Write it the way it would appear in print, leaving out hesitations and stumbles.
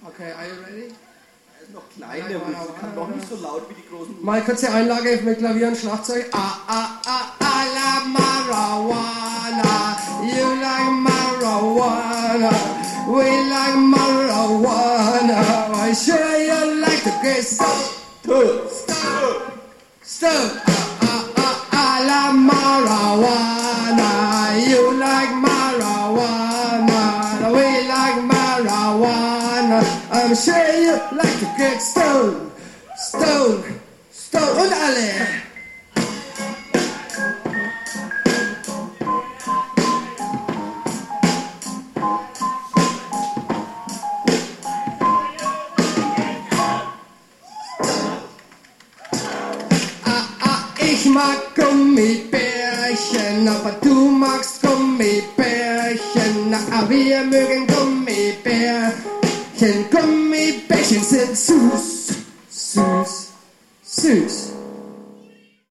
Okay, are you ready? Er ist noch klein, der kann noch nicht so laut wie die großen. Mal kurze Einlage mit Klavier und Schlagzeug. I like marijuana. You like marijuana. We like marijuana. I sure you like to get stoned. Stoned. I like marijuana. You like marijuana. We like marijuana. I'm sure you like to get stoned. Stoned. Stoned. Und alle. Ich mag Gummibärchen, aber du magst Gummibärchen. Na, wir mögen Gummibärchen. Gummibärchen sind süß, süß, süß.